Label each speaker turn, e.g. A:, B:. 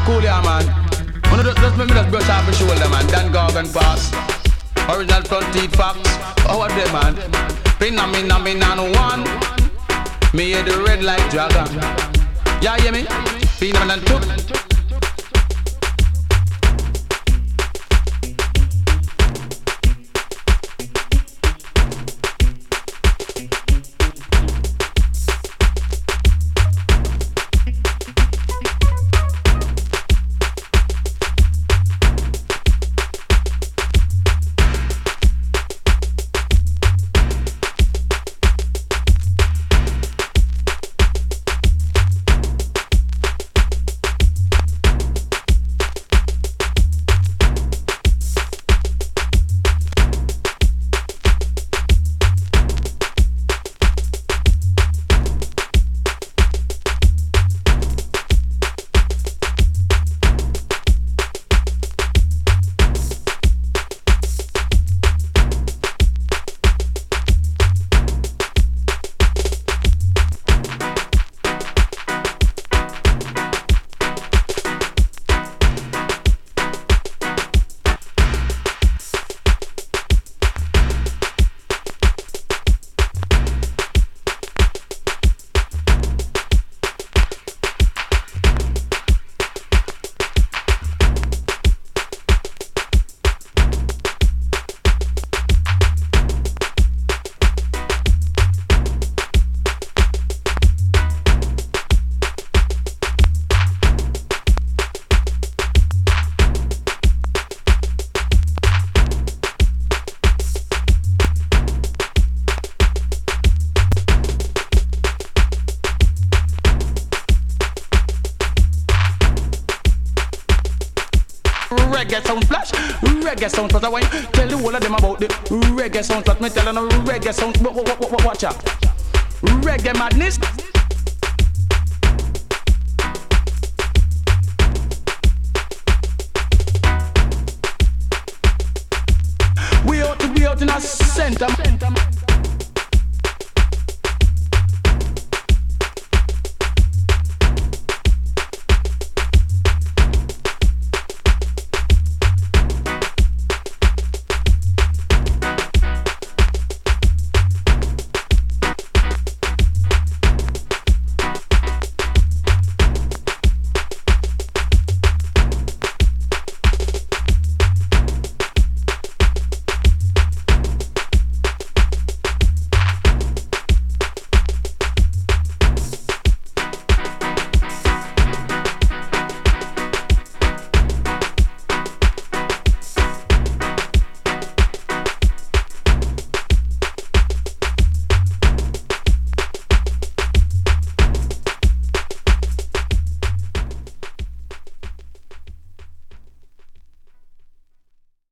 A: cool, yeah, man. Wanna just make me just brush off my shoulder, man. Dan Gorgon pass. Original front teeth facts. How are they, man? Pin on me, no one. Me hear the red like dragon. Yeah, hear me? Pin on and took. Reggae sound flash, reggae sound flash. I want tell the whole of them about the reggae sound flash. Me tell them reggae sound. Watch out, reggae madness.